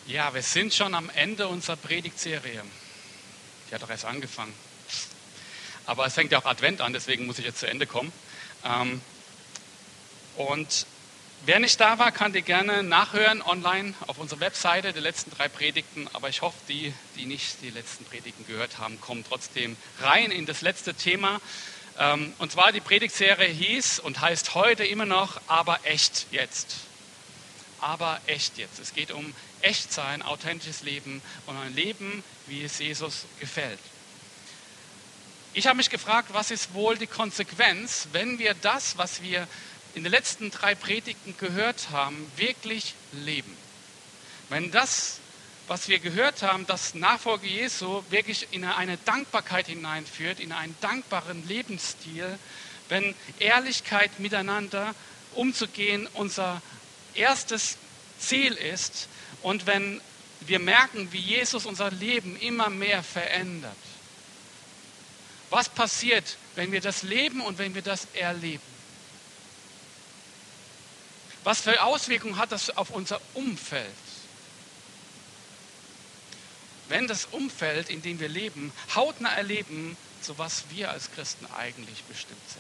Ja, wir sind schon am Ende unserer Predigtserie. Die hat doch erst angefangen. Aber es fängt ja auch Advent an, deswegen muss ich jetzt zu Ende kommen. Und wer nicht da war, kann dir gerne nachhören online auf unserer Webseite die letzten 3 Predigten. Aber ich hoffe, die nicht die letzten Predigten gehört haben, kommen trotzdem rein in das letzte Thema. Und zwar die Predigtserie hieß und heißt heute immer noch, aber echt jetzt. Aber echt jetzt. Es geht um Echtsein, authentisches Leben und ein Leben, wie es Jesus gefällt. Ich habe mich gefragt, was ist wohl die Konsequenz, wenn wir das, was wir in den letzten 3 Predigten gehört haben, wirklich leben? Wenn das, was wir gehört haben, das Nachfolge Jesu wirklich in eine Dankbarkeit hineinführt, in einen dankbaren Lebensstil, wenn Ehrlichkeit miteinander umzugehen unser erstes Ziel ist und wenn wir merken, wie Jesus unser Leben immer mehr verändert. Was passiert, wenn wir das leben und wenn wir das erleben? Was für Auswirkungen hat das auf unser Umfeld? Wenn das Umfeld, in dem wir leben, hautnah erleben, zu was wir als Christen eigentlich bestimmt sind.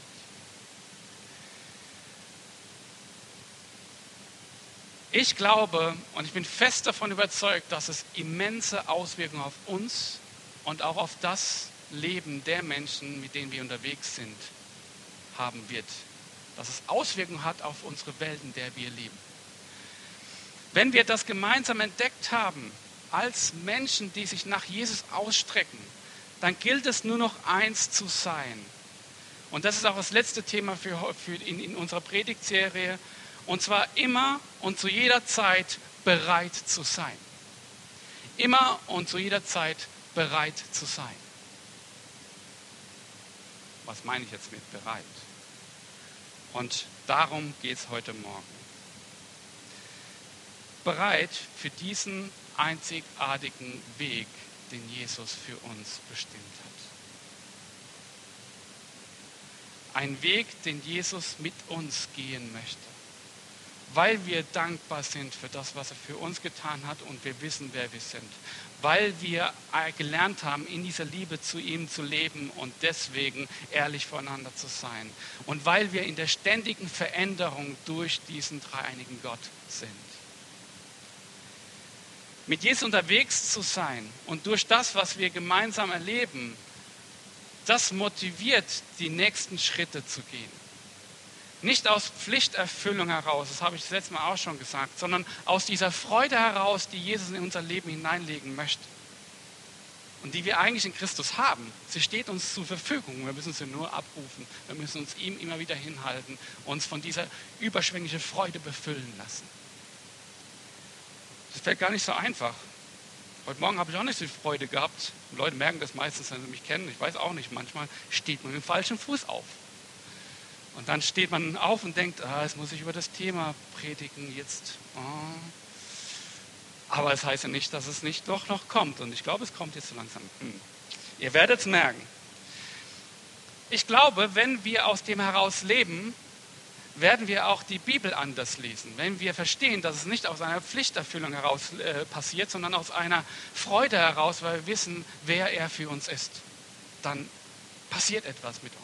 Ich glaube und ich bin fest davon überzeugt, dass es immense Auswirkungen auf uns und auch auf das Leben der Menschen, mit denen wir unterwegs sind, haben wird. Dass es Auswirkungen hat auf unsere Welt, in der wir leben. Wenn wir das gemeinsam entdeckt haben, als Menschen, die sich nach Jesus ausstrecken, dann gilt es nur noch eins zu sein. Und das ist auch das letzte Thema in unserer Predigtserie. Und zwar immer und zu jeder Zeit bereit zu sein. Immer und zu jeder Zeit bereit zu sein. Was meine ich jetzt mit bereit? Und darum geht es heute Morgen. Bereit für diesen einzigartigen Weg, den Jesus für uns bestimmt hat. Ein Weg, den Jesus mit uns gehen möchte. Weil wir dankbar sind für das, was er für uns getan hat und wir wissen, wer wir sind. Weil wir gelernt haben, in dieser Liebe zu ihm zu leben und deswegen ehrlich voneinander zu sein. Und weil wir in der ständigen Veränderung durch diesen dreieinigen Gott sind. Mit Jesus unterwegs zu sein und durch das, was wir gemeinsam erleben, das motiviert, die nächsten Schritte zu gehen. Nicht aus Pflichterfüllung heraus, das habe ich das letzte Mal auch schon gesagt, sondern aus dieser Freude heraus, die Jesus in unser Leben hineinlegen möchte. Und die wir eigentlich in Christus haben. Sie steht uns zur Verfügung. Wir müssen sie nur abrufen. Wir müssen uns ihm immer wieder hinhalten, uns von dieser überschwänglichen Freude befüllen lassen. Das fällt gar nicht so einfach. Heute Morgen habe ich auch nicht so viel Freude gehabt. Die Leute merken das meistens, wenn sie mich kennen. Ich weiß auch nicht, manchmal steht man mit dem falschen Fuß auf. Und dann steht man auf und denkt, jetzt muss ich über das Thema predigen, jetzt. Aber es heißt ja nicht, dass es nicht doch noch kommt. Und ich glaube, es kommt jetzt so langsam. Ihr werdet es merken. Ich glaube, wenn wir aus dem heraus leben, werden wir auch die Bibel anders lesen. Wenn wir verstehen, dass es nicht aus einer Pflichterfüllung heraus passiert, sondern aus einer Freude heraus, weil wir wissen, wer er für uns ist, dann passiert etwas mit uns.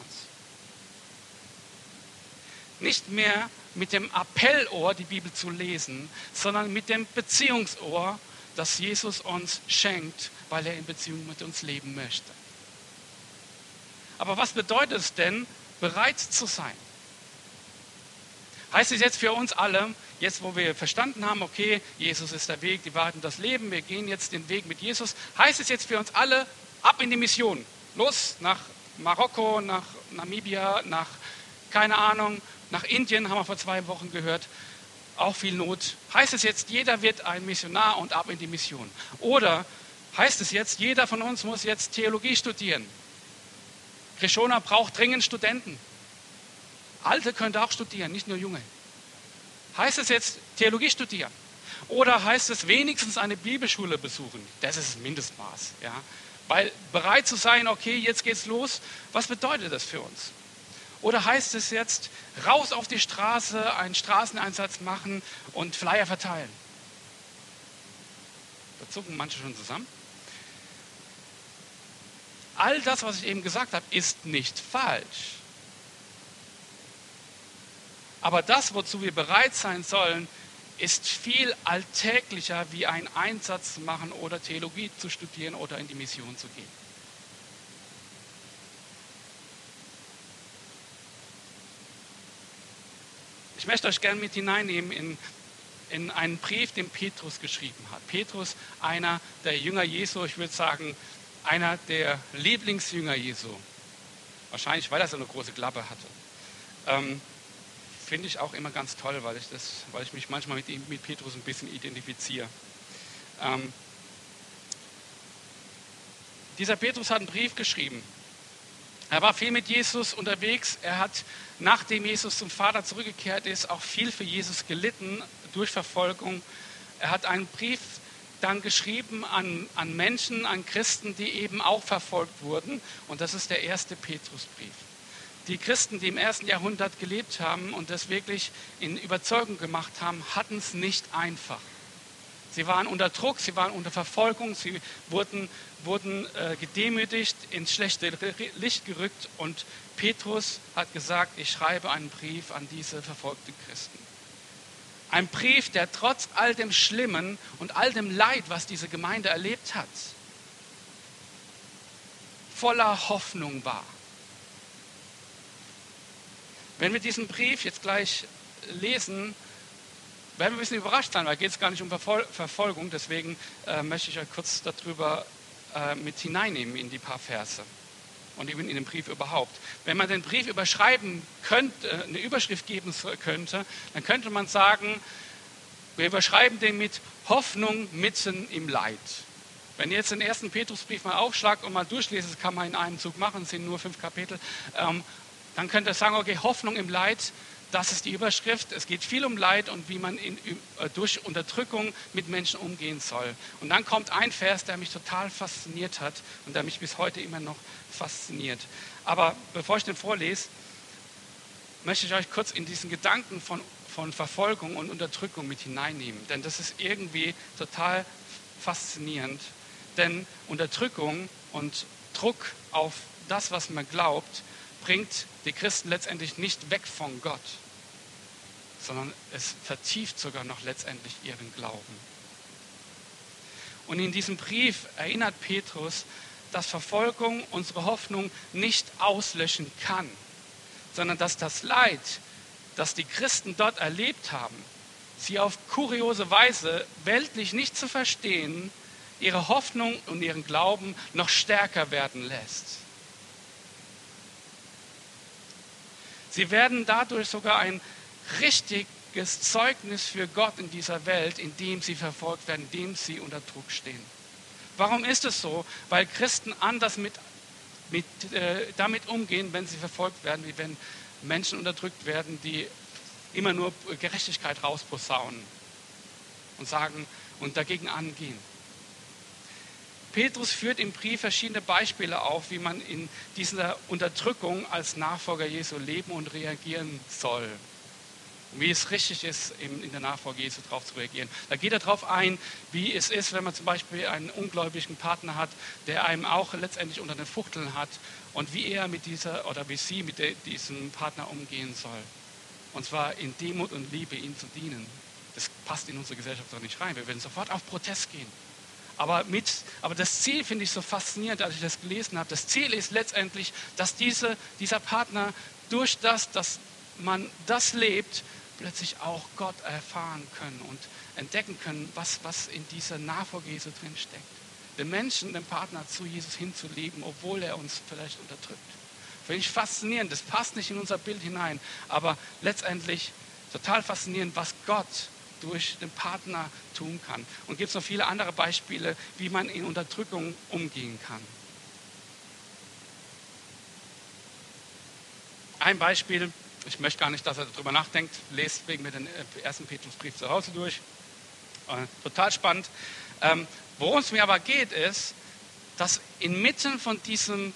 Nicht mehr mit dem Appellohr die Bibel zu lesen, sondern mit dem Beziehungsohr, das Jesus uns schenkt, weil er in Beziehung mit uns leben möchte. Aber was bedeutet es denn, bereit zu sein? Heißt es jetzt für uns alle, jetzt wo wir verstanden haben, okay, Jesus ist der Weg, die Wahrheit und das Leben, wir gehen jetzt den Weg mit Jesus, heißt es jetzt für uns alle, ab in die Mission. Los nach Marokko, nach Namibia, nach, keine Ahnung, nach Indien, haben wir vor 2 Wochen gehört, auch viel Not. Heißt es jetzt, jeder wird ein Missionar und ab in die Mission? Oder heißt es jetzt, jeder von uns muss jetzt Theologie studieren? Krishona braucht dringend Studenten. Alte können auch studieren, nicht nur Junge. Heißt es jetzt, Theologie studieren? Oder heißt es, wenigstens eine Bibelschule besuchen? Das ist das Mindestmaß. Ja? Weil bereit zu sein, okay, jetzt geht's los, was bedeutet das für uns? Oder heißt es jetzt, raus auf die Straße, einen Straßeneinsatz machen und Flyer verteilen? Da zucken manche schon zusammen. All das, was ich eben gesagt habe, ist nicht falsch. Aber das, wozu wir bereit sein sollen, ist viel alltäglicher, wie einen Einsatz zu machen oder Theologie zu studieren oder in die Mission zu gehen. Ich möchte euch gerne mit hineinnehmen in einen Brief, den Petrus geschrieben hat. Petrus, einer der Jünger Jesu, ich würde sagen, einer der Lieblingsjünger Jesu. Wahrscheinlich, weil er so eine große Klappe hatte. Finde ich auch immer ganz toll, weil ich mich manchmal mit Petrus ein bisschen identifiziere. Dieser Petrus hat einen Brief geschrieben. Er war viel mit Jesus unterwegs. Er hat, nachdem Jesus zum Vater zurückgekehrt ist, auch viel für Jesus gelitten durch Verfolgung. Er hat einen Brief dann geschrieben an Menschen, an Christen, die eben auch verfolgt wurden. Und das ist der erste Petrusbrief. Die Christen, die im 1. Jahrhundert gelebt haben und das wirklich in Überzeugung gemacht haben, hatten es nicht einfach. Sie waren unter Druck, sie waren unter Verfolgung, sie wurden gedemütigt, ins schlechte Licht gerückt. Und Petrus hat gesagt, ich schreibe einen Brief an diese verfolgten Christen. Ein Brief, der trotz all dem Schlimmen und all dem Leid, was diese Gemeinde erlebt hat, voller Hoffnung war. Wenn wir diesen Brief jetzt gleich lesen, werden wir ein bisschen überrascht sein, weil geht es gar nicht um Verfolgung. Deswegen möchte ich euch kurz darüber mit hineinnehmen in die paar Verse und eben in den Brief überhaupt. Wenn man den Brief überschreiben könnte, eine Überschrift geben könnte, dann könnte man sagen, wir überschreiben den mit Hoffnung mitten im Leid. Wenn ihr jetzt den ersten Petrusbrief mal aufschlagt und mal durchlest, das kann man in einem Zug machen, es sind nur 5 Kapitel, dann könnt ihr sagen, okay, Hoffnung im Leid, das ist die Überschrift. Es geht viel um Leid und wie man durch Unterdrückung mit Menschen umgehen soll. Und dann kommt ein Vers, der mich total fasziniert hat und der mich bis heute immer noch fasziniert. Aber bevor ich den vorlese, möchte ich euch kurz in diesen Gedanken von Verfolgung und Unterdrückung mit hineinnehmen. Denn das ist irgendwie total faszinierend. Denn Unterdrückung und Druck auf das, was man glaubt, bringt die Christen letztendlich nicht weg von Gott, sondern es vertieft sogar noch letztendlich ihren Glauben. Und in diesem Brief erinnert Petrus, dass Verfolgung unsere Hoffnung nicht auslöschen kann, sondern dass das Leid, das die Christen dort erlebt haben, sie auf kuriose Weise weltlich nicht zu verstehen, ihre Hoffnung und ihren Glauben noch stärker werden lässt. Sie werden dadurch sogar ein richtiges Zeugnis für Gott in dieser Welt, indem sie verfolgt werden, indem sie unter Druck stehen. Warum ist es so? Weil Christen anders damit umgehen, wenn sie verfolgt werden, wie wenn Menschen unterdrückt werden, die immer nur Gerechtigkeit rausposaunen und sagen und dagegen angehen. Petrus führt im Brief verschiedene Beispiele auf, wie man in dieser Unterdrückung als Nachfolger Jesu leben und reagieren soll. Und wie es richtig ist, in der Nachfolge Jesu darauf zu reagieren. Da geht er darauf ein, wie es ist, wenn man zum Beispiel einen ungläubigen Partner hat, der einem auch letztendlich unter den Fuchteln hat und wie er mit dieser oder wie sie mit diesem Partner umgehen soll. Und zwar in Demut und Liebe, ihm zu dienen. Das passt in unsere Gesellschaft doch nicht rein. Wir werden sofort auf Protest gehen. Aber das Ziel finde ich so faszinierend, als ich das gelesen habe. Das Ziel ist letztendlich, dass dieser Partner durch das, dass man das lebt, plötzlich auch Gott erfahren können und entdecken können, was in dieser Nachfolge Jesu drin steckt. Den Menschen, den Partner zu Jesus hinzuleben, obwohl er uns vielleicht unterdrückt. Finde ich faszinierend. Das passt nicht in unser Bild hinein, aber letztendlich total faszinierend, was Gott durch den Partner tun kann. Und gibt es noch viele andere Beispiele, wie man in Unterdrückung umgehen kann. Ein Beispiel, ich möchte gar nicht, dass er darüber nachdenkt, lest wegen mir den ersten Petrusbrief zu Hause durch. Total spannend. Worum es mir aber geht, ist, dass inmitten von diesem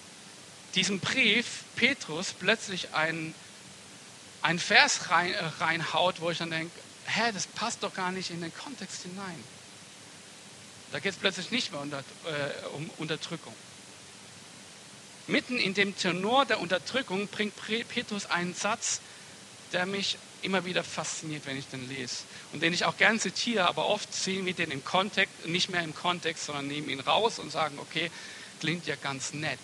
Brief Petrus plötzlich ein Vers reinhaut, wo ich dann denke, das passt doch gar nicht in den Kontext hinein. Da geht es plötzlich nicht mehr um Unterdrückung. Mitten in dem Tenor der Unterdrückung bringt Petrus einen Satz, der mich immer wieder fasziniert, wenn ich den lese. Und den ich auch gern zitiere, aber oft sehen wir den im Kontext, nicht mehr im Kontext, sondern nehmen ihn raus und sagen, okay, klingt ja ganz nett.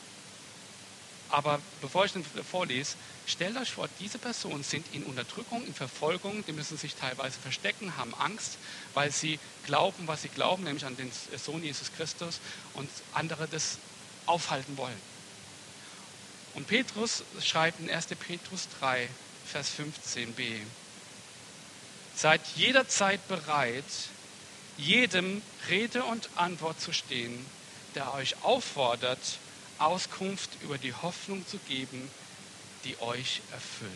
Aber bevor ich den vorlese, stellt euch vor, diese Personen sind in Unterdrückung, in Verfolgung, die müssen sich teilweise verstecken, haben Angst, weil sie glauben, was sie glauben, nämlich an den Sohn Jesus Christus und andere das aufhalten wollen. Und Petrus schreibt in 1. Petrus 3, Vers 15b: Seid jederzeit bereit, jedem Rede und Antwort zu stehen, der euch auffordert, Auskunft über die Hoffnung zu geben, die euch erfüllt.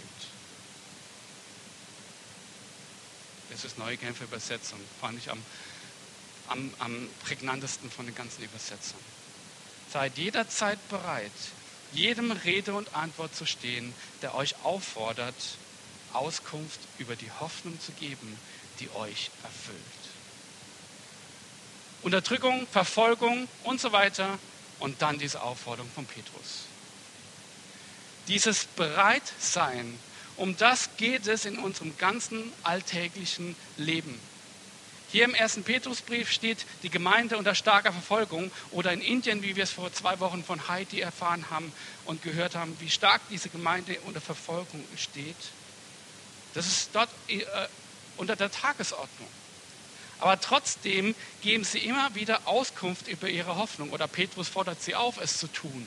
Das ist neue Genfer Übersetzung, fand ich am prägnantesten von den ganzen Übersetzungen. Seid jederzeit bereit, jedem Rede und Antwort zu stehen, der euch auffordert, Auskunft über die Hoffnung zu geben, die euch erfüllt. Unterdrückung, Verfolgung und so weiter und dann diese Aufforderung von Petrus. Dieses Bereitsein, um das geht es in unserem ganzen alltäglichen Leben. Hier im 1. Petrusbrief steht die Gemeinde unter starker Verfolgung, oder in Indien, wie wir es vor 2 Wochen von Heidi erfahren haben und gehört haben, wie stark diese Gemeinde unter Verfolgung steht. Das ist dort unter der Tagesordnung. Aber trotzdem geben sie immer wieder Auskunft über ihre Hoffnung, oder Petrus fordert sie auf, es zu tun.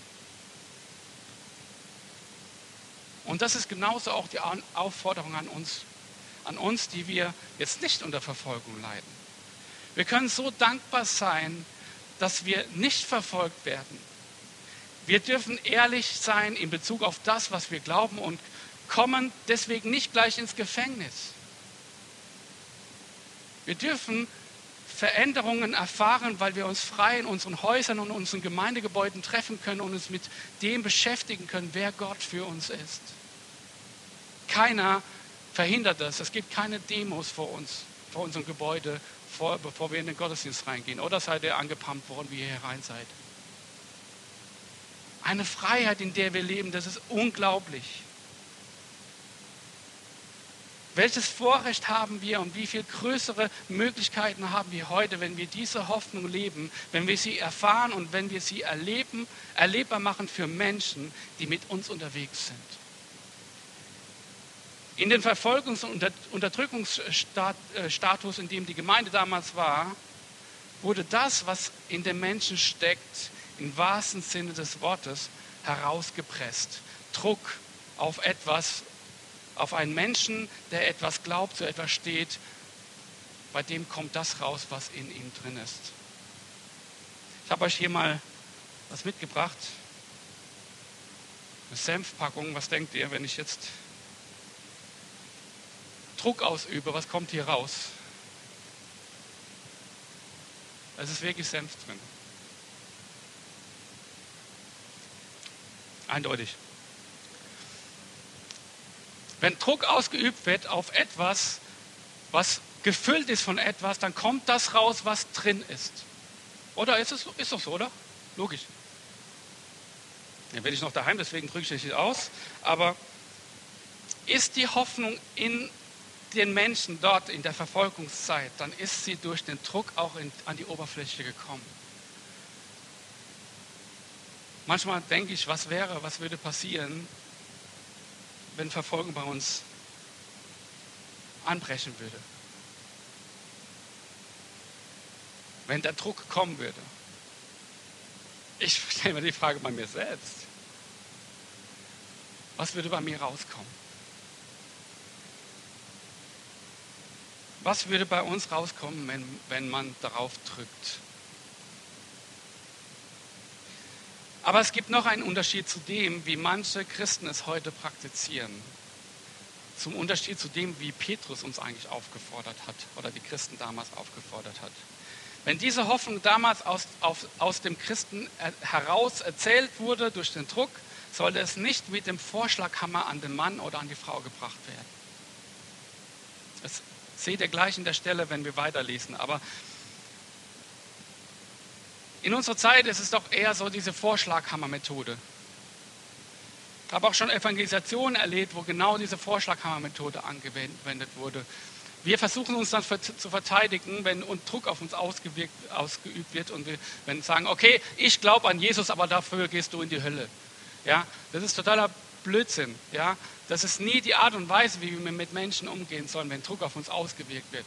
Und das ist genauso auch die Aufforderung an uns, die wir jetzt nicht unter Verfolgung leiden. Wir können so dankbar sein, dass wir nicht verfolgt werden. Wir dürfen ehrlich sein in Bezug auf das, was wir glauben, und kommen deswegen nicht gleich ins Gefängnis. Wir dürfen Veränderungen erfahren, weil wir uns frei in unseren Häusern und unseren Gemeindegebäuden treffen können und uns mit dem beschäftigen können, wer Gott für uns ist. Keiner verhindert das. Es gibt keine Demos vor unserem Gebäude, bevor wir in den Gottesdienst reingehen. Oder seid ihr angepumpt worden, wie ihr hier rein seid? Eine Freiheit, in der wir leben, das ist unglaublich. Welches Vorrecht haben wir und wie viel größere Möglichkeiten haben wir heute, wenn wir diese Hoffnung leben, wenn wir sie erfahren und wenn wir sie erlebbar machen für Menschen, die mit uns unterwegs sind. In den Verfolgungs- und Unterdrückungsstatus, in dem die Gemeinde damals war, wurde das, was in den Menschen steckt, im wahrsten Sinne des Wortes, herausgepresst. Druck auf etwas, auf einen Menschen, der etwas glaubt, zu etwas steht, bei dem kommt das raus, was in ihm drin ist. Ich habe euch hier mal was mitgebracht. Eine Senfpackung. Was denkt ihr, wenn ich jetzt Druck ausübe, was kommt hier raus? Es ist wirklich Senf drin. Eindeutig. Wenn Druck ausgeübt wird auf etwas, was gefüllt ist von etwas, dann kommt das raus, was drin ist. Oder ist doch so, oder? Logisch. Dann bin ich noch daheim, deswegen drücke ich nicht aus. Aber ist die Hoffnung in den Menschen dort in der Verfolgungszeit, dann ist sie durch den Druck auch an die Oberfläche gekommen. Manchmal denke ich, was würde passieren, wenn Verfolgung bei uns anbrechen würde. Wenn der Druck kommen würde. Ich stelle mir die Frage bei mir selbst. Was würde bei mir rauskommen? Was würde bei uns rauskommen, wenn man darauf drückt? Aber es gibt noch einen Unterschied zu dem, wie manche Christen es heute praktizieren. Zum Unterschied zu dem, wie Petrus uns eigentlich aufgefordert hat oder die Christen damals aufgefordert hat. Wenn diese Hoffnung damals aus dem Christen heraus erzählt wurde durch den Druck, sollte es nicht mit dem Vorschlaghammer an den Mann oder an die Frau gebracht werden. Das seht ihr gleich in der Stelle, wenn wir weiterlesen. Aber In unserer Zeit ist es doch eher so diese Vorschlaghammer-Methode. Ich habe auch schon Evangelisationen erlebt, wo genau diese Vorschlaghammer-Methode angewendet wurde. Wir versuchen uns dann zu verteidigen, wenn Druck auf uns ausgeübt wird und wenn wir sagen, okay, ich glaube an Jesus, aber dafür gehst du in die Hölle. Ja, das ist totaler Blödsinn. Ja, das ist nie die Art und Weise, wie wir mit Menschen umgehen sollen, wenn Druck auf uns ausgeübt wird.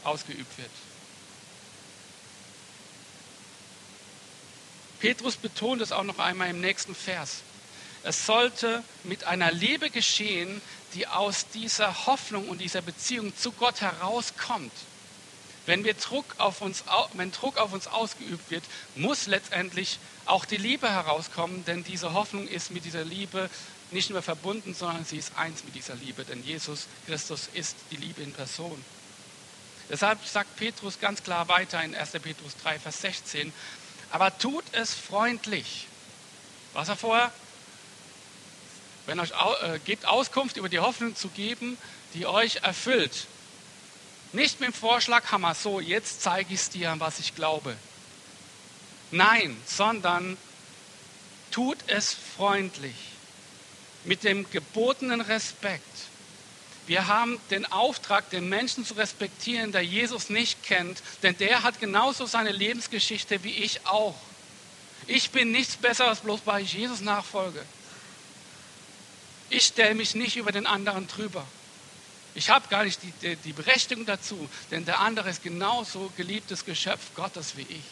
Petrus betont es auch noch einmal im nächsten Vers. Es sollte mit einer Liebe geschehen, die aus dieser Hoffnung und dieser Beziehung zu Gott herauskommt. Wenn Druck auf uns ausgeübt wird, muss letztendlich auch die Liebe herauskommen, denn diese Hoffnung ist mit dieser Liebe nicht nur verbunden, sondern sie ist eins mit dieser Liebe, denn Jesus Christus ist die Liebe in Person. Deshalb sagt Petrus ganz klar weiter in 1. Petrus 3, Vers 16, aber tut es freundlich. Was er vorher? Wenn euch gebt Auskunft über die Hoffnung zu geben, die euch erfüllt. Nicht mit dem Vorschlaghammer, so jetzt zeige ich es dir, was ich glaube. Nein, sondern tut es freundlich, mit dem gebotenen Respekt. Wir haben den Auftrag, den Menschen zu respektieren, der Jesus nicht kennt, denn der hat genauso seine Lebensgeschichte wie ich auch. Ich bin nichts Besseres, bloß weil ich Jesus nachfolge. Ich stelle mich nicht über den anderen drüber. Ich habe gar nicht die Berechtigung dazu, denn der andere ist genauso geliebtes Geschöpf Gottes wie ich.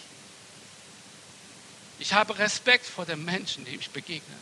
Ich habe Respekt vor dem Menschen, dem ich begegne.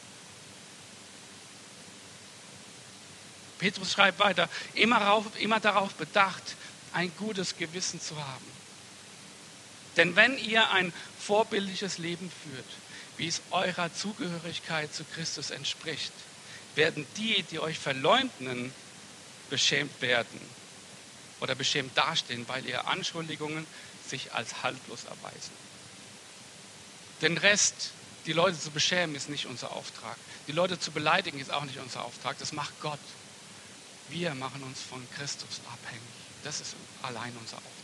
Petrus schreibt weiter, immer darauf bedacht, ein gutes Gewissen zu haben. Denn wenn ihr ein vorbildliches Leben führt, wie es eurer Zugehörigkeit zu Christus entspricht, werden die euch verleumden, beschämt werden oder beschämt dastehen, weil ihre Anschuldigungen sich als haltlos erweisen. Den Rest, die Leute zu beschämen, ist nicht unser Auftrag. Die Leute zu beleidigen, ist auch nicht unser Auftrag. Das macht Gott. Wir machen uns von Christus abhängig. Das ist allein unser Auftrag.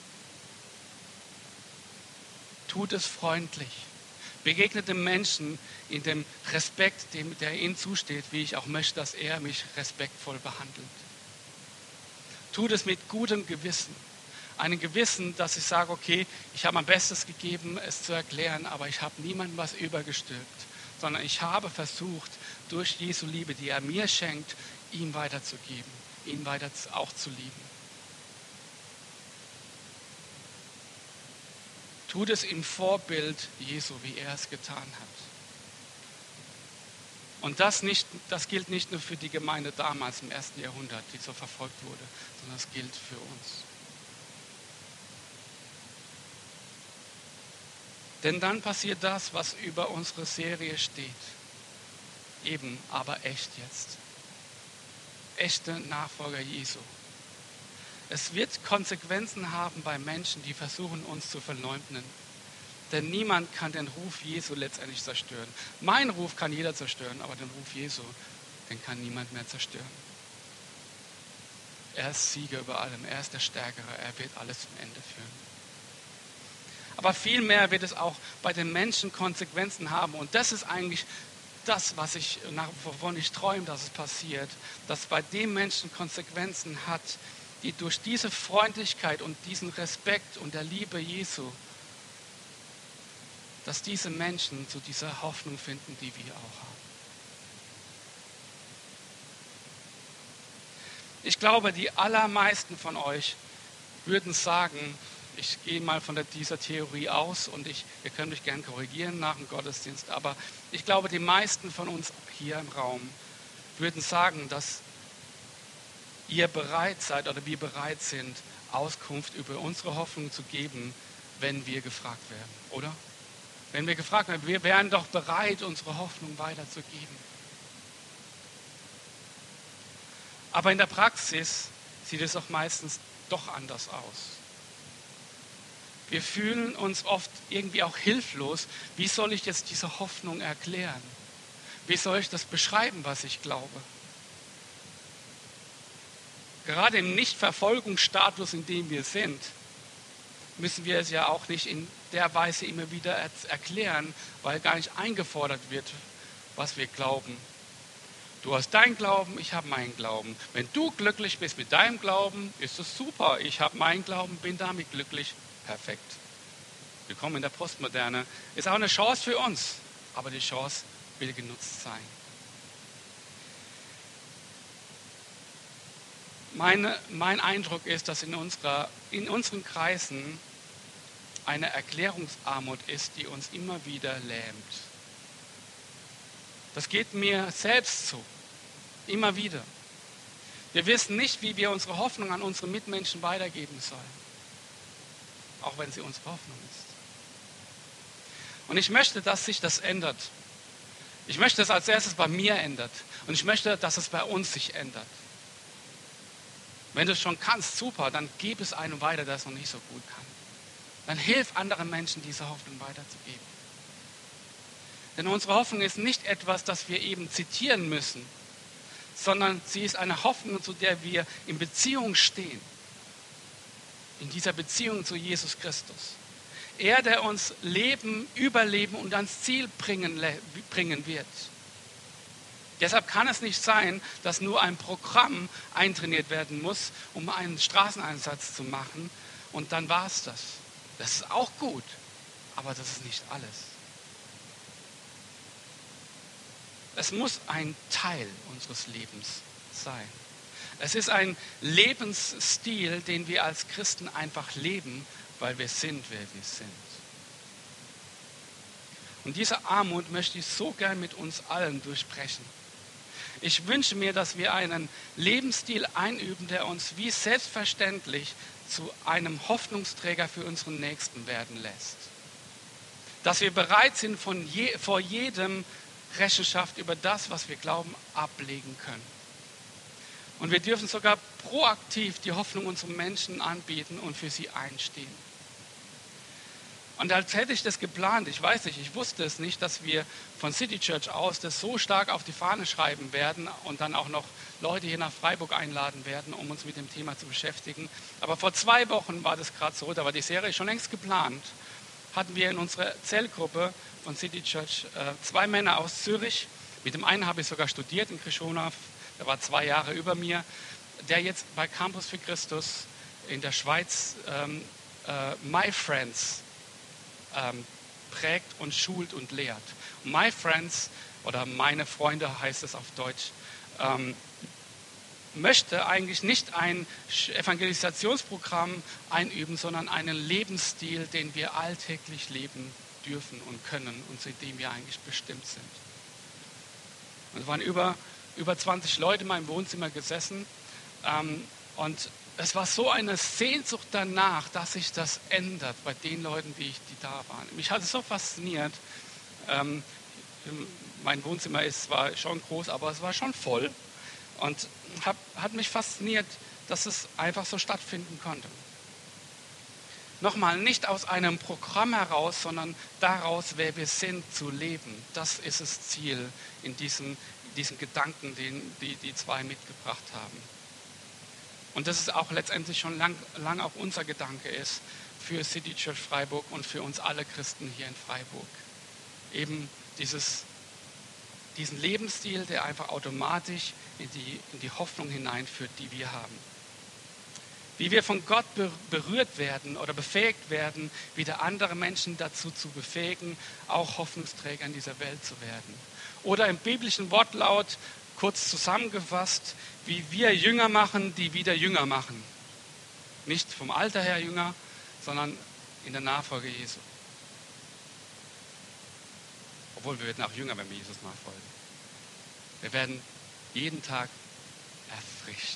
Tut es freundlich. Begegnet dem Menschen in dem Respekt, der ihnen zusteht, wie ich auch möchte, dass er mich respektvoll behandelt. Tut es mit gutem Gewissen. Einem Gewissen, dass ich sage, okay, ich habe mein Bestes gegeben, es zu erklären, aber ich habe niemandem was übergestülpt, sondern ich habe versucht, durch Jesu Liebe, die er mir schenkt, ihm weiterzugeben, ihn weiter auch zu lieben. Tut es im Vorbild Jesu, wie er es getan hat. Und das gilt nicht nur für die Gemeinde damals im 1. Jahrhundert, die so verfolgt wurde, sondern es gilt für uns. Denn dann passiert das, was über unsere Serie steht. Eben, aber echt jetzt. Echte Nachfolger Jesu. Es wird Konsequenzen haben bei Menschen, die versuchen, uns zu verleugnen. Denn niemand kann den Ruf Jesu letztendlich zerstören. Meinen Ruf kann jeder zerstören, aber den Ruf Jesu, den kann niemand mehr zerstören. Er ist Sieger über allem, er ist der Stärkere, er wird alles zum Ende führen. Aber vielmehr wird es auch bei den Menschen Konsequenzen haben. Und das ist eigentlich das, wovon ich träume, dass es passiert. Dass bei dem Menschen Konsequenzen hat, die durch diese Freundlichkeit und diesen Respekt und der Liebe Jesu, dass diese Menschen zu dieser Hoffnung finden, die wir auch haben. Ich glaube, die allermeisten von euch würden sagen, ich gehe mal von dieser Theorie aus und ihr könnt mich gern korrigieren nach dem Gottesdienst, aber ich glaube, die meisten von uns hier im Raum würden sagen, dass ihr bereit seid oder wir bereit sind, Auskunft über unsere Hoffnung zu geben, wenn wir gefragt werden, oder? Wenn wir gefragt werden, wir wären doch bereit, unsere Hoffnung weiterzugeben. Aber in der Praxis sieht es auch meistens doch anders aus. Wir fühlen uns oft irgendwie auch hilflos. Wie soll ich jetzt diese Hoffnung erklären? Wie soll ich das beschreiben, was ich glaube? Gerade im Nichtverfolgungsstatus, in dem wir sind, müssen wir es ja auch nicht in der Weise immer wieder erklären, weil gar nicht eingefordert wird, was wir glauben. Du hast deinen Glauben, ich habe meinen Glauben. Wenn du glücklich bist mit deinem Glauben, ist es super. Ich habe meinen Glauben, bin damit glücklich. Perfekt. Willkommen in der Postmoderne. Ist auch eine Chance für uns, aber die Chance will genutzt sein. Mein Eindruck ist, dass in unseren Kreisen eine Erklärungsarmut ist, die uns immer wieder lähmt. Das geht mir selbst so, immer wieder. Wir wissen nicht, wie wir unsere Hoffnung an unsere Mitmenschen weitergeben sollen, auch wenn sie unsere Hoffnung ist. Und ich möchte, dass sich das ändert. Ich möchte, dass es als erstes bei mir ändert. Und ich möchte, dass es bei uns sich ändert. Wenn du es schon kannst, super, dann gib es einem weiter, der es noch nicht so gut kann. Dann hilf anderen Menschen, diese Hoffnung weiterzugeben. Denn unsere Hoffnung ist nicht etwas, das wir eben zitieren müssen, sondern sie ist eine Hoffnung, zu der wir in Beziehung stehen. In dieser Beziehung zu Jesus Christus. Er, der uns Leben, Überleben und ans Ziel bringen wird. Deshalb kann es nicht sein, dass nur ein Programm eintrainiert werden muss, um einen Straßeneinsatz zu machen und dann war es das. Das ist auch gut, aber das ist nicht alles. Es muss ein Teil unseres Lebens sein. Es ist ein Lebensstil, den wir als Christen einfach leben, weil wir sind, wer wir sind. Und diese Armut möchte ich so gern mit uns allen durchbrechen. Ich wünsche mir, dass wir einen Lebensstil einüben, der uns wie selbstverständlich zu einem Hoffnungsträger für unseren Nächsten werden lässt. Dass wir bereit sind, vor jedem Rechenschaft über das, was wir glauben, ablegen können. Und wir dürfen sogar proaktiv die Hoffnung unserer Menschen anbieten und für sie einstehen. Und als hätte ich das geplant, ich weiß nicht, ich wusste es nicht, dass wir von City Church aus das so stark auf die Fahne schreiben werden und dann auch noch Leute hier nach Freiburg einladen werden, um uns mit dem Thema zu beschäftigen. Aber vor 2 Wochen war das gerade so, da war die Serie schon längst geplant, hatten wir in unserer Zellgruppe von City Church 2 Männer aus Zürich. Mit dem einen habe ich sogar studiert in Krishona, der war 2 Jahre über mir, der jetzt bei Campus für Christus in der Schweiz My Friends prägt und schult und lehrt. My Friends oder meine Freunde heißt es auf Deutsch, möchte eigentlich nicht ein Evangelisationsprogramm einüben, sondern einen Lebensstil, den wir alltäglich leben dürfen und können und zu dem wir eigentlich bestimmt sind. Es waren über 20 Leute in meinem Wohnzimmer gesessen und es war so eine Sehnsucht danach, dass sich das ändert bei den Leuten, die da waren. Mich hat es so fasziniert. Mein Wohnzimmer ist zwar schon groß, aber es war schon voll. Und hat mich fasziniert, dass es einfach so stattfinden konnte. Nochmal, nicht aus einem Programm heraus, sondern daraus, wer wir sind, zu leben. Das ist das Ziel in diesen Gedanken, den die 2 mitgebracht haben. Und das ist auch letztendlich schon lang auch unser Gedanke ist für City Church Freiburg und für uns alle Christen hier in Freiburg. Eben diesen Lebensstil, der einfach automatisch in die Hoffnung hineinführt, die wir haben. Wie wir von Gott berührt werden oder befähigt werden, wieder andere Menschen dazu zu befähigen, auch Hoffnungsträger in dieser Welt zu werden. Oder im biblischen Wortlaut, kurz zusammengefasst, wie wir Jünger machen, die wieder Jünger machen. Nicht vom Alter her Jünger, sondern in der Nachfolge Jesu. Obwohl wir werden auch jünger, wenn wir Jesus nachfolgen. Wir werden jeden Tag erfrischt.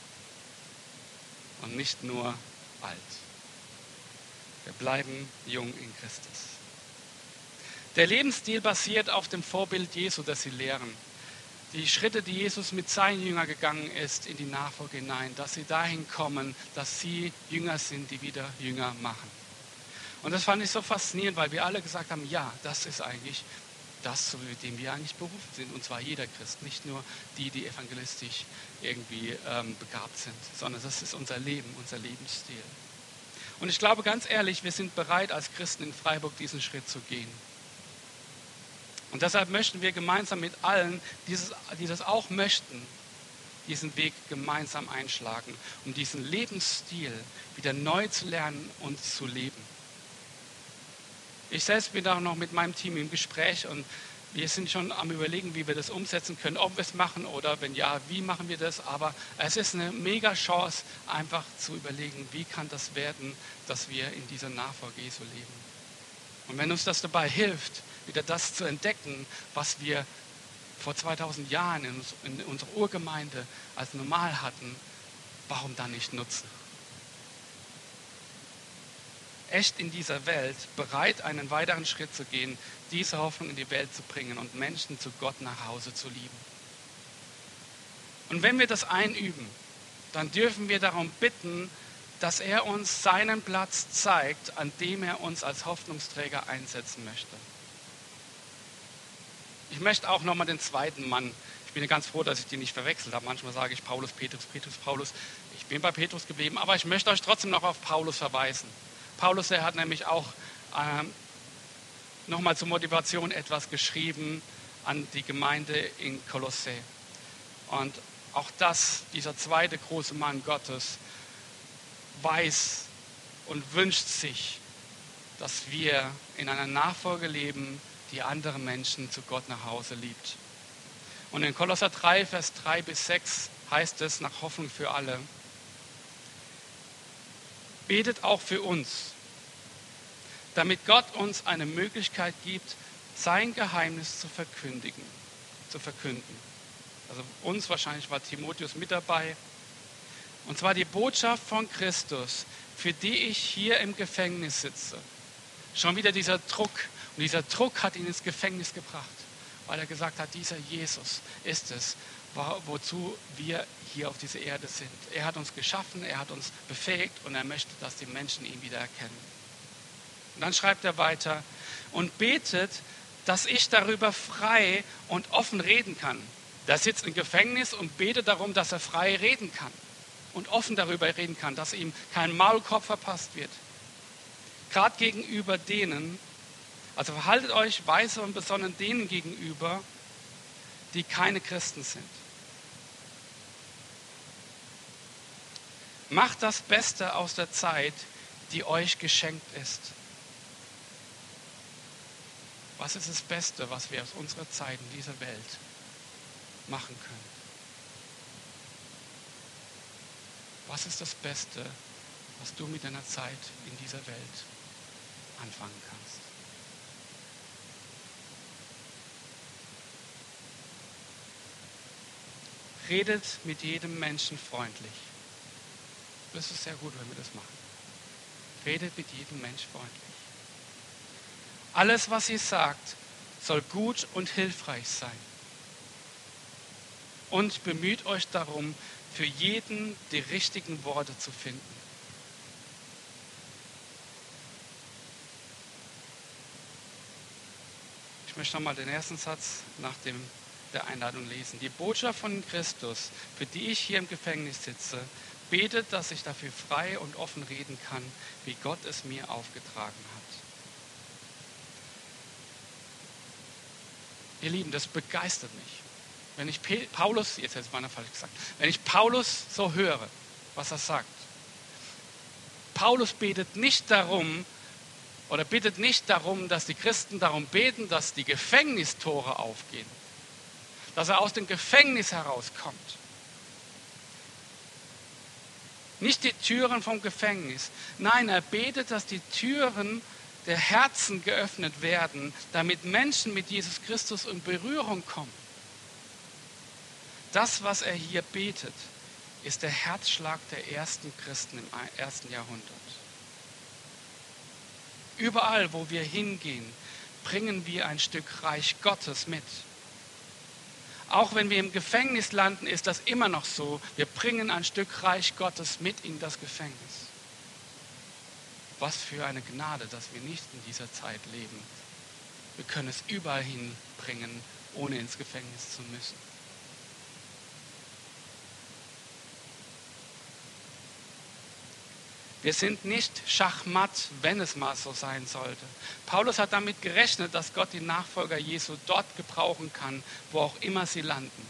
Und nicht nur alt. Wir bleiben jung in Christus. Der Lebensstil basiert auf dem Vorbild Jesu, das sie lehren. Die Schritte, die Jesus mit seinen Jüngern gegangen ist, in die Nachfolge hinein, dass sie dahin kommen, dass sie Jünger sind, die wieder Jünger machen. Und das fand ich so faszinierend, weil wir alle gesagt haben, ja, das ist eigentlich das, mit dem wir eigentlich berufen sind. Und zwar jeder Christ, nicht nur die evangelistisch irgendwie begabt sind, sondern das ist unser Leben, unser Lebensstil. Und ich glaube ganz ehrlich, wir sind bereit als Christen in Freiburg diesen Schritt zu gehen. Und deshalb möchten wir gemeinsam mit allen, die das auch möchten, diesen Weg gemeinsam einschlagen, um diesen Lebensstil wieder neu zu lernen und zu leben. Ich selbst bin da noch mit meinem Team im Gespräch und wir sind schon am Überlegen, wie wir das umsetzen können, ob wir es machen oder wenn ja, wie machen wir das. Aber es ist eine mega Chance, einfach zu überlegen, wie kann das werden, dass wir in dieser Nachfolge Jesu leben. Und wenn uns das dabei hilft, wieder das zu entdecken, was wir vor 2000 Jahren in unserer Urgemeinde als normal hatten, warum dann nicht nutzen? Echt in dieser Welt bereit, einen weiteren Schritt zu gehen, diese Hoffnung in die Welt zu bringen und Menschen zu Gott nach Hause zu lieben. Und wenn wir das einüben, dann dürfen wir darum bitten, dass er uns seinen Platz zeigt, an dem er uns als Hoffnungsträger einsetzen möchte. Ich möchte auch nochmal den zweiten Mann, ich bin ganz froh, dass ich die nicht verwechselt habe. Manchmal sage ich Paulus, Petrus, Petrus, Paulus. Ich bin bei Petrus geblieben, aber ich möchte euch trotzdem noch auf Paulus verweisen. Paulus, der hat nämlich auch nochmal zur Motivation etwas geschrieben an die Gemeinde in Kolossä. Und auch dieser zweite große Mann Gottes, weiß und wünscht sich, dass wir in einer Nachfolge leben, die andere Menschen zu Gott nach Hause liebt. Und in Kolosser 3, Vers 3 bis 6 heißt es nach Hoffnung für alle: Betet auch für uns, damit Gott uns eine Möglichkeit gibt, sein Geheimnis zu verkünden. Also uns wahrscheinlich war Timotheus mit dabei. Und zwar die Botschaft von Christus, für die ich hier im Gefängnis sitze. Schon wieder dieser Druck. Und dieser Druck hat ihn ins Gefängnis gebracht, weil er gesagt hat, dieser Jesus ist es, wozu wir hier auf dieser Erde sind. Er hat uns geschaffen, er hat uns befähigt und er möchte, dass die Menschen ihn wieder erkennen. Und dann schreibt er weiter: Und betet, dass ich darüber frei und offen reden kann. Der sitzt im Gefängnis und betet darum, dass er frei reden kann und offen darüber reden kann, dass ihm kein Maulkorb verpasst wird. Gerade gegenüber denen, also verhaltet euch weise und besonnen denen gegenüber, die keine Christen sind. Macht das Beste aus der Zeit, die euch geschenkt ist. Was ist das Beste, was wir aus unserer Zeit in dieser Welt machen können? Was ist das Beste, was du mit deiner Zeit in dieser Welt anfangen kannst? Redet mit jedem Menschen freundlich. Das ist sehr gut, wenn wir das machen. Redet mit jedem Menschen freundlich. Alles, was ihr sagt, soll gut und hilfreich sein. Und bemüht euch darum, für jeden die richtigen Worte zu finden. Ich möchte nochmal den ersten Satz nach der Einladung lesen. Die Botschaft von Christus, für die ich hier im Gefängnis sitze, betet, dass ich dafür frei und offen reden kann, wie Gott es mir aufgetragen hat. Ihr Lieben, das begeistert mich. Wenn ich Paulus, jetzt hätte ich es falsch gesagt, wenn ich Paulus so höre, was er sagt. Paulus betet nicht darum, oder bittet nicht darum, dass die Christen darum beten, dass die Gefängnistore aufgehen, dass er aus dem Gefängnis herauskommt. Nicht die Türen vom Gefängnis. Nein, er betet, dass die Türen der Herzen geöffnet werden, damit Menschen mit Jesus Christus in Berührung kommen. Das, was er hier betet, ist der Herzschlag der ersten Christen im ersten Jahrhundert. Überall, wo wir hingehen, bringen wir ein Stück Reich Gottes mit. Auch wenn wir im Gefängnis landen, ist das immer noch so. Wir bringen ein Stück Reich Gottes mit in das Gefängnis. Was für eine Gnade, dass wir nicht in dieser Zeit leben. Wir können es überall hinbringen, ohne ins Gefängnis zu müssen. Wir sind nicht schachmatt, wenn es mal so sein sollte. Paulus hat damit gerechnet, dass Gott die Nachfolger Jesu dort gebrauchen kann, wo auch immer sie landen.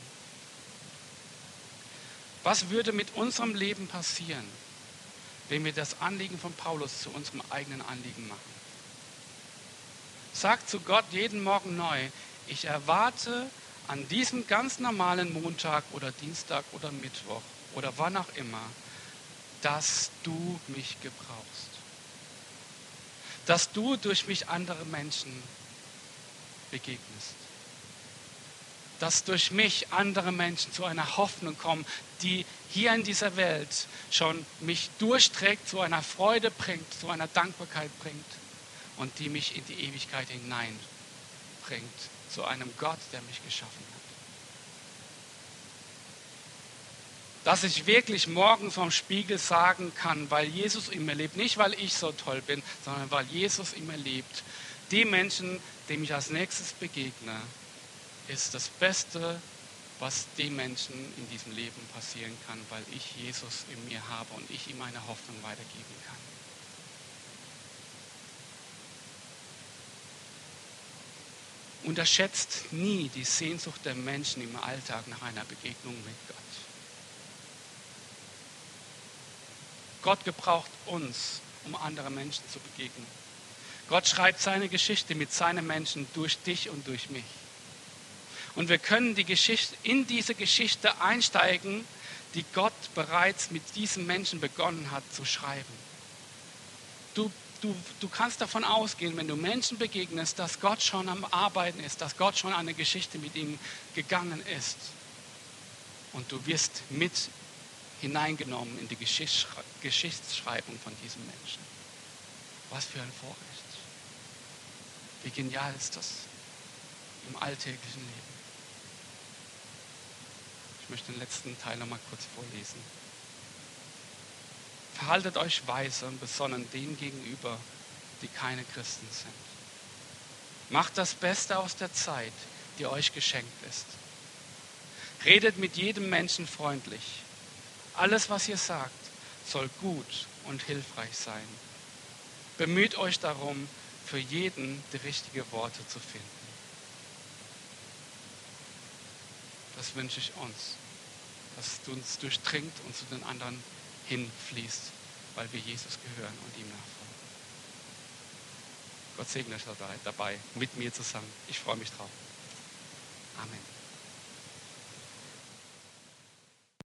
Was würde mit unserem Leben passieren, wenn wir das Anliegen von Paulus zu unserem eigenen Anliegen machen? Sag zu Gott jeden Morgen neu, ich erwarte an diesem ganz normalen Montag oder Dienstag oder Mittwoch oder wann auch immer, dass du mich gebrauchst. Dass du durch mich andere Menschen begegnest. Dass durch mich andere Menschen zu einer Hoffnung kommen, die hier in dieser Welt schon mich durchträgt, zu einer Freude bringt, zu einer Dankbarkeit bringt und die mich in die Ewigkeit hineinbringt, zu einem Gott, der mich geschaffen hat. Dass ich wirklich morgens vorm Spiegel sagen kann, weil Jesus in mir lebt, nicht weil ich so toll bin, sondern weil Jesus in mir lebt. Die Menschen, denen ich als nächstes begegne, ist das Beste, was den Menschen in diesem Leben passieren kann, weil ich Jesus in mir habe und ich ihm eine Hoffnung weitergeben kann. Unterschätzt nie die Sehnsucht der Menschen im Alltag nach einer Begegnung mit Gott. Gott gebraucht uns, um andere Menschen zu begegnen. Gott schreibt seine Geschichte mit seinen Menschen durch dich und durch mich. Und wir können in diese Geschichte einsteigen, die Gott bereits mit diesem Menschen begonnen hat zu schreiben. Du kannst davon ausgehen, wenn du Menschen begegnest, dass Gott schon am Arbeiten ist, dass Gott schon eine Geschichte mit ihnen gegangen ist. Und du wirst mit hineingenommen in die Geschichtsschreibung von diesem Menschen. Was für ein Vorrecht. Wie genial ist das im alltäglichen Leben. Ich möchte den letzten Teil noch mal kurz vorlesen. Verhaltet euch weise und besonnen denen gegenüber, die keine Christen sind. Macht das Beste aus der Zeit, die euch geschenkt ist. Redet mit jedem Menschen freundlich. Alles, was ihr sagt, soll gut und hilfreich sein. Bemüht euch darum, für jeden die richtigen Worte zu finden. Das wünsche ich uns, dass es uns durchdringt und zu den anderen hinfließt, weil wir Jesus gehören und ihm nachfolgen. Gott segne euch dabei, mit mir zusammen. Ich freue mich drauf. Amen.